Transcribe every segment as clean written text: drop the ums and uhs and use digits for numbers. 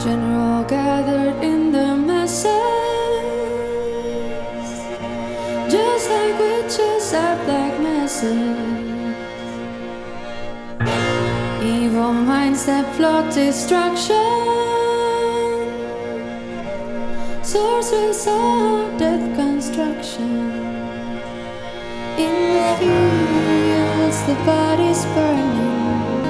Children are all gathered in their masses, just like witches at black masses. Evil minds that plot destruction, sorcerers of death construction. In the fields the bodies burning,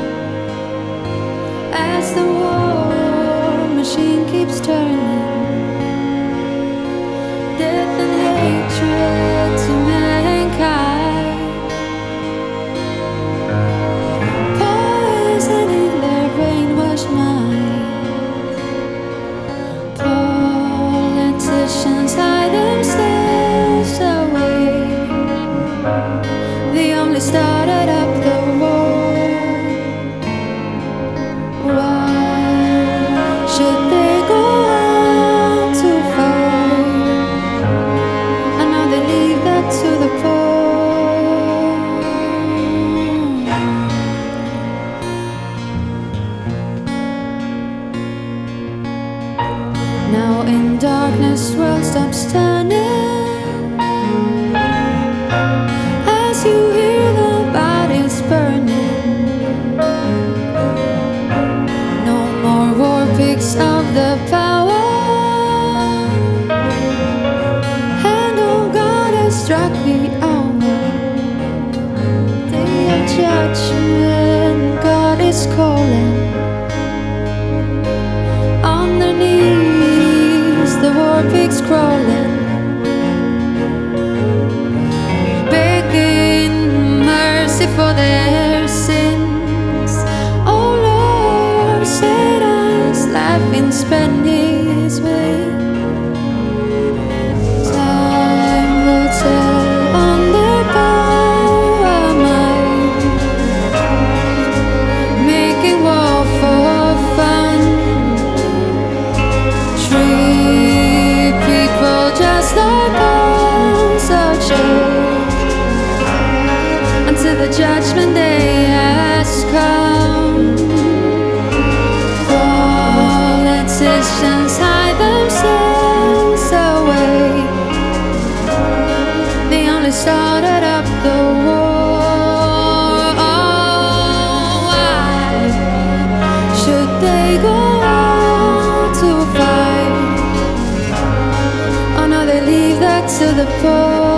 as the war machine keeps turning. Death and hatred to mankind, poisoning their brainwashed minds. Politicians hide themselves away, they only started up the war. Why should they go out to fight? I know they leave that to the poor. Now in darkness world stops turning, as you hear the bodies burning. No more war pigs of the power, and oh God has struck the hour. Day of judgment, God is calling. On their knees the war pigs crawling, begging mercy for their sins. Oh Lord, Satan's laughing spend his way. Time will tell on their power might, making war for fun. Treat people just like balls of shade until the judgment day has come. Politicians hide themselves away, they only started up the war. Oh, why should they go out to fight? Oh no, they leave that to the poor.